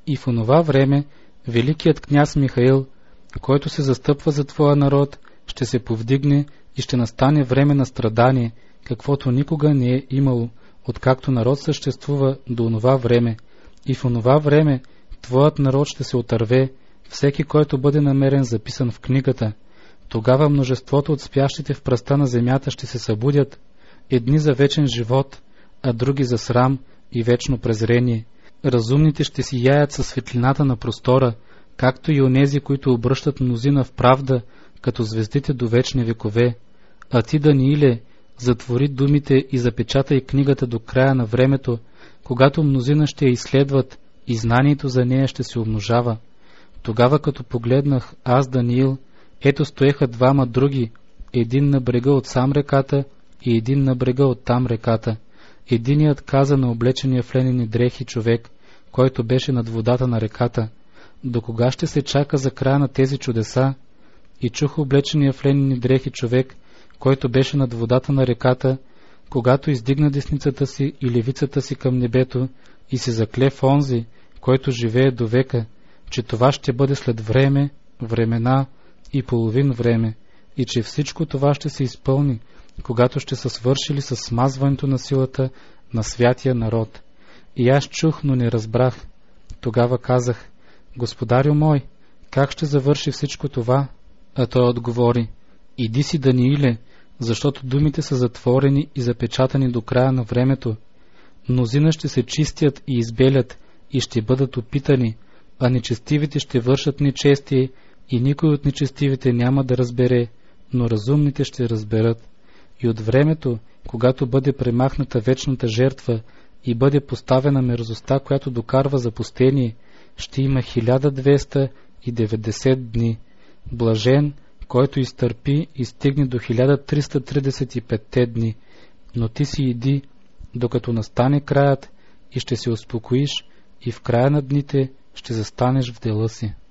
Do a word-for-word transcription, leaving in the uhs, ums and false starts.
И в онова време великият княз Михаил, който се застъпва за твоя народ, ще се повдигне и ще настане време на страдание, каквото никога не е имало, откакто народ съществува до онова време. И в онова време твоят народ ще се отърве, всеки, който бъде намерен записан в книгата. Тогава множеството от спящите в пръста на земята ще се събудят, едни за вечен живот, а други за срам и вечно презрение. Разумните ще си яят със светлината на простора, както и онези, които обръщат мнозина в правда, като звездите до вечни векове. А ти, Данииле, затвори думите и запечатай книгата до края на времето, когато мнозина ще я изследват и знанието за нея ще се умножава. Тогава, като погледнах аз, Даниил, ето стоеха двама други, един на брега от сам реката и един на брега от там реката. Единият каза на облечения в ленени дрехи човек, който беше над водата на реката: до кога ще се чака за края на тези чудеса? И чух облечения в ленени дрехи човек, който беше над водата на реката, когато издигна десницата си и левицата си към небето и се закле в онзи, който живее до века, че това ще бъде след време, времена и половин време, и че всичко това ще се изпълни, когато ще са свършили с смазването на силата на святия народ. И аз чух, но не разбрах. Тогава казах: Господарю мой, как ще завърши всичко това? А той отговори: иди си, Данииле, защото думите са затворени и запечатани до края на времето. Мнозина ще се чистят и избелят и ще бъдат опитани, а нечестивите ще вършат нечестие и никой от нечестивите няма да разбере, но разумните ще разберат. И от времето, когато бъде премахната вечната жертва и бъде поставена мерзостта, която докарва запустение, ще има хиляда двеста и деветдесет дни. Блажен, който изтърпи и стигне до хиляда триста тридесет и пет дни. Но ти си иди, докато настане краят, и ще се успокоиш, и в края на дните ще застанеш в дела си.